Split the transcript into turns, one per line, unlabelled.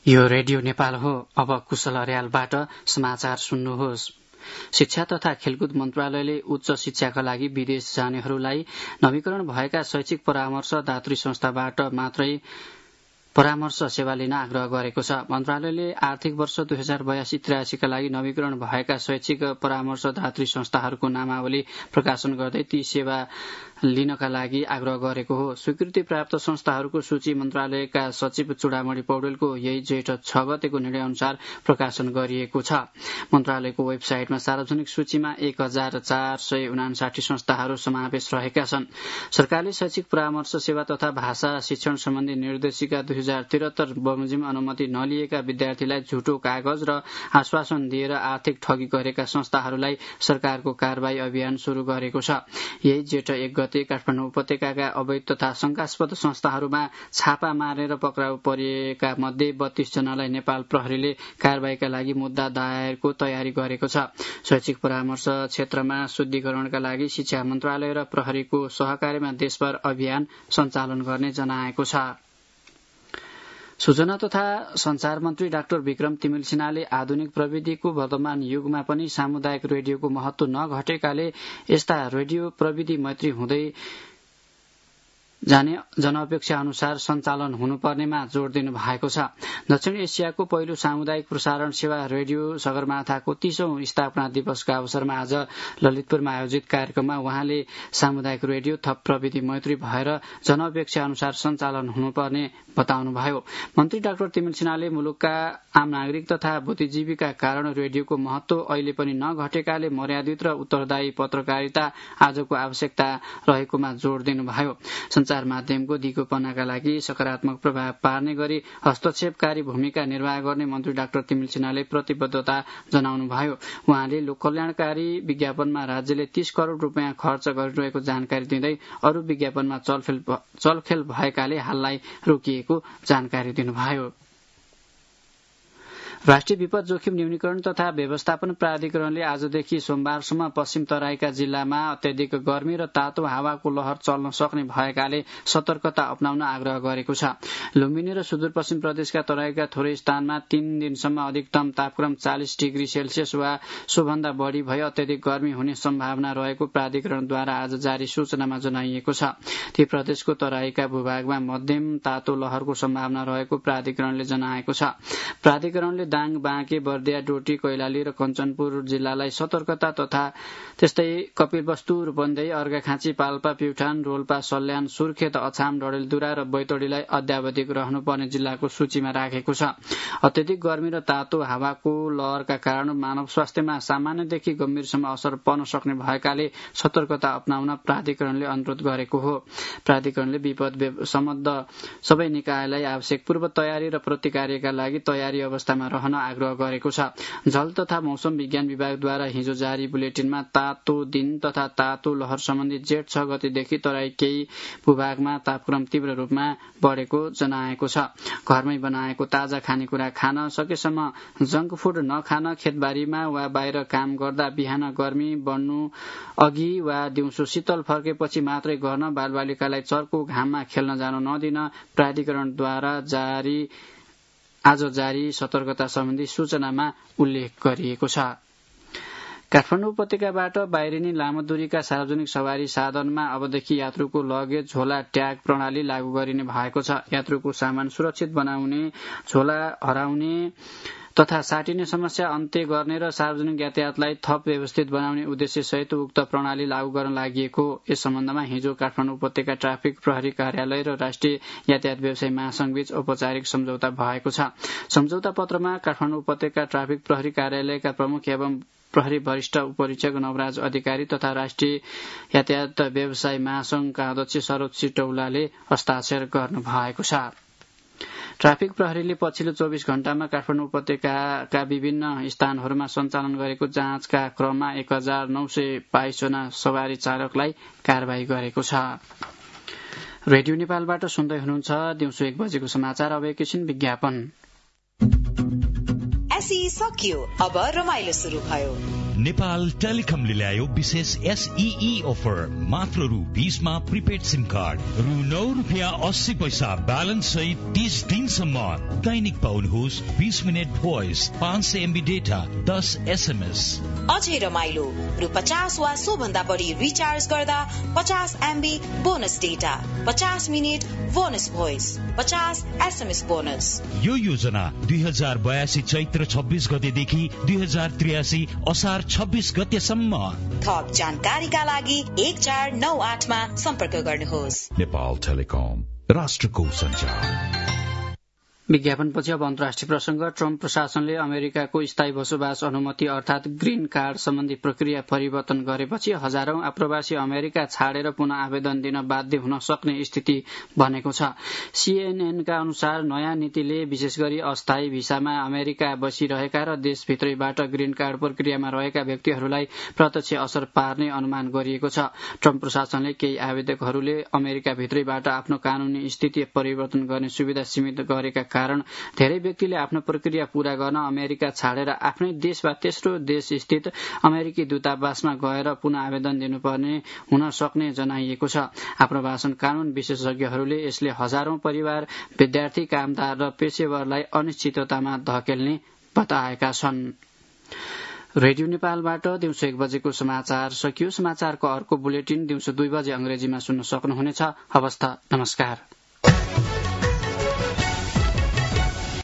यो रेडियो नेपाल हो। अब कुशल अर्यालबाट समाचार सुन्नुहोस्। शिक्षा तथा खेलकुद मन्त्रालयले उच्च शिक्षाका लागि विदेश जानेहरूलाई नवीकरण भएका शैक्षिक परामर्शदात्री संस्थाबाट मात्रै परामर्श सेवा लिन आग्रह गरेको छ। मन्त्रालयले आर्थिक वर्ष 2082-83 का लागि नवीकरण भएका शैक्षिक परामर्शदात्री संस्थाहरूको नामावली प्रकाशन गर्दै ती सेवा लिनका लागि आग्रह गरेको हो। स्वीकृति प्राप्त संस्थाहरूको सूची मन्त्रालयका सचिव चूडामणि पौडेलको यही जेठ 6 गतेको निर्णय अनुसार प्रकाशन गरिएको छ। मन्त्रालयको वेबसाइटमा सार्वजनिक सूचीमा 1459 संस्थाहरू समावेश रहेका छन्। सरकारले शैक्षिक परामर्श सेवा तथा भाषा शिक्षण सम्बन्धी निर्देशिका 2073 बमोजिम अनुमति नलिएका विद्यार्थीलाई झुटो कागज र आश्वासन दिएर आर्थिक ठगी गरेका संस्थाहरूलाई सरकारको कारबाही अभियान शुरू गरेको छ। यही जेठ 1 गते काठमाडौँ उपत्यकाका अवैध तथा शंकास्पद संस्थाहरूमा छापा मारेर पक्राउ परेका मध्ये 32 जनालाई नेपाल प्रहरीले कारबाहीका लागि मुद्दा दायरको तयारी गरेको छ। शैक्षिक परामर्श क्षेत्रमा शुद्धिकरणका लागि शिक्षा मन्त्रालय र प्रहरीको सहकार्यमा देशभर अभियान सञ्चालन गर्ने जनाएको छ। सूचना तथा संचार मन्त्री डाक्टर विक्रम तिमिल सिन्हाले आधुनिक प्रविधिको वर्तमान युगमा पनि सामुदायिक रेडियोको महत्व नघटेकाले यस्ता रेडियो प्रविधि मैत्री हुँदै जाने जनअपेक्षा अनुसार सञ्चालन हुनुपर्नेमा जोड़ दिनु भएको छ। दक्षिण एसियाको पहिलो सामुदायिक प्रसारण सेवा रेडियो सगरमाथाको 30औं स्थापना दिवसका अवसरमा आज ललितपुरमा आयोजित कार्यक्रममा उहाँले सामुदायिक रेडियो थप प्रविधि मैत्री भएर जनअपेक्षा अनुसार सञ्चालन हुनुपर्ने बताउनुभयो। मन्त्री डाक्टर तिमिल सिन्हाले मुलुकका आम नागरिक तथा बुद्धिजीवीका कारण रेडियोको महत्व अहिले पनि नघटेकाले मर्यादित र उत्तरदायी पत्रकारिता आजको आवश्यकता रहेकोमा जोड़ दिनुभयो। संचार माध्यमको दिगोपनाका लागि सकारात्मक प्रभाव पार्ने गरी हस्तक्षेपकारी भूमिका निर्वाह गर्ने मन्त्री डाक्टर तिमिल सिन्हाले प्रतिबद्धता जनाउनुभयो। उहाँले लोककल्याणकारी विज्ञापनमा राज्यले 30 करोड़ रुपियाँ खर्च गरिरहेको जानकारी दिँदै अरू विज्ञापनमा चलखेल भएकाले हाललाई रोकिएको जानकारी दिनुभयो। राष्ट्रिय विपद जोखिम न्यूनीकरण तथा व्यवस्थापन प्राधिकरणले आजदेखि सोमबारसम्म पश्चिम तराईका जिल्लामा अत्याधिक गर्मी र तातो हावाको लहर चल्न सक्ने भएकाले सतर्कता अपनाउन आग्रह गरेको छ। लुम्बिनी र सुदूरपश्चिम प्रदेशका तराईका थोरै स्थानमा 3 दिनसम्म अधिकतम तापक्रम 40 डिग्री सेल्सियस वा सोभन्दा बढ़ी भई अत्याधिक गर्मी हुने सम्भावना रहेको प्राधिकरणद्वारा आज जारी सूचनामा जनाइएको छ। ती प्रदेशको तराईका भूभागमा मध्यम तातो लहरको सम्भावना रहेको प्राधिकरणले जनाएको छ। प्राधिकरणले दाङ, बाँके, बर्दिया, डोटी, कैलाली र कञ्चनपुर जिल्लालाई सतर्कता तथा त्यस्तै कपिलवस्तु, रूपन्देही, अर्घाखाँची, पाल्पा, प्युठान, रोल्पा, सल्यान, सुर्खेत, अछाम, डडेलधुरा र बैतडीलाई अद्यावधिक रहनुपर्ने जिल्लाको सूचीमा राखेको छ। अत्यधिक गर्मी र तातो हावाको लहरका कारण मानव स्वास्थ्यमा सामान्यदेखि गम्भीरसम्म असर पर्न सक्ने भएकाले सतर्कता अपनाउन प्राधिकरणले अनुरोध गरेको हो। प्राधिकरणले विपद सम्बद्ध सबै निकायलाई आवश्यक पूर्व तयारी र प्रतिकार्यका लागि तयारी अवस्थामा रहन आग्रह गरेको छ। जल तथा मौसम विज्ञान विभागद्वारा हिजो जारी बुलेटिनमा तातो दिन तथा तातो लहर सम्बन्धी जेठ 6 गतेदेखि तराई केही भूभागमा तापक्रम तीव्र रूपमा बढ़ेको जनाएको छ। घरमै बनाएको ताजा खानेकुरा खान, सकेसम्म जंक फूड नखान, खेतबारीमा वा बाहिर काम गर्दा बिहान गर्मी बढ्नु अघि वा दिउँसो शीतल फर्केपछि मात्रै गर्न, बालबालिकालाई चर्को घाममा खेल्न जान नदिन प्राधिकरणद्वारा आज जारी सतर्कता सम्बन्धी सूचनामा उल्लेख गरिएको छ। काठमाडौँ उपत्यकाबाट बाहिरिने लामो दूरीका सार्वजनिक सवारी साधनमा अबदेखि यात्रुको लगेज झोला ट्याग प्रणाली लागू गरिने भएको छ। यात्रुको सामान सुरक्षित बनाउने, झोला हराउने तथा साटिने समस्या अन्त्य गर्ने र सार्वजनिक यातायातलाई थप व्यवस्थित बनाउने उद्देश्य सहित उक्त प्रणाली लागू गर्न लागि यस सम्बन्धमा हिजो काठमाडौँ उपत्यका ट्राफिक प्रहरी कार्यालय र राष्ट्रिय यातायात व्यवसाय महासंघबीच औपचारिक सम्झौता भएको छ। सम्झौता पत्रमा काठमाडौँ उपत्यका ट्राफिक प्रहरी कार्यालयका प्रमुख एवं प्रहरी वरिष्ठ उपरीक्षक नवराज अधिकारी तथा राष्ट्रिय यातायात व्यवसाय महासंघका अध्यक्ष सरोज सिटौलाले हस्ताक्षर गर्नु भएको छ। ट्राफिक प्रहरीले पछिल्लो 24 घण्टामा काठमाडौँ उपत्यकाका विभिन्न स्थानहरूमा सञ्चालन गरेको जाँचका क्रममा 1922 जना सवारी चालकलाई कारबाही गरेको छ। रेडियो नेपालबाट सुन्दै हुनुहुन्छ दिउँसो 1 बजेको समाचार। अब एकैछिन विज्ञापन।
एसई सकियो, अब रमाइलो सुरु भयो। नेपाल टेलिकमले ल्यायो विशेष SEE अफर मात्र रु 20 मा प्रिपेड सिम कार्ड रु 9.80 ब्यालेन्स सहित 30 दिनसम्म दैनिक पाउनुहोस् 20 minute voice 500 MB data 10 SMS।
अझै रमाइलो रु 50 वा सो भन्दा बढी रिचार्ज गर्दा 50 MB bonus data 50 minute bonus voice 50 SMS bonus. यो
योजना 2082 चैत्र 26 गतेदेखि 2083 असार 26 गतेसम्म।
थप जानकारीका लागि 1498 मा सम्पर्क गर्नुहोस्।
नेपाल टेलिकम राष्ट्रको सञ्चार।
विज्ञापनपछि अब अन्तर्राष्ट्रिय प्रसंग। ट्रम्प प्रशासनले अमेरिकाको स्थायी बसोबास अनुमति अर्थात ग्रीन कार्ड सम्बन्धी प्रक्रिया परिवर्तन गरेपछि हजारौं आप्रवासी अमेरिका छाडेर पुनः आवेदन दिन बाध्य हुन सक्ने स्थिति बनेको छ। CNN का अनुसार नयाँ नीतिले विशेष गरी अस्थायी भिसामा अमेरिका बसिरहेका र देशभित्रैबाट ग्रीन कार्ड प्रक्रियामा रहेका व्यक्तिहरूलाई प्रत्यक्ष असर पार्ने अनुमान गरिएको छ। ट्रम्प प्रशासनले केही आवेदकहरूले अमेरिका भित्रैबाट आफ्नो कानूनी स्थिति परिवर्तन गर्ने सुविधा सीमित गरेका कारण धेरै व्यक्तिले आफ्नो प्रक्रिया पूरा गर्न अमेरिका छाडेर आफ्नै देश वा तेस्रो देश स्थित अमेरिकी दूतावासमा गएर पुनः आवेदन दिनुपर्ने हुन सक्ने जनाइएको छ। आप्रवासन कानून विशेषज्ञहरूले यसले हजारौं परिवार, विद्यार्थी, कामदार र पेशेवरलाई अनिश्चिततामा धकेल्ने बताएका छन्। रेडियो नेपालबाट दिउँसो 1 बजेको समाचार सकियो। समाचारको अर्को बुलेटिन दिउँसो 2 बजे अंग्रेजीमा सुन्न सक्नुहुनेछ। हवस् त, नमस्कार।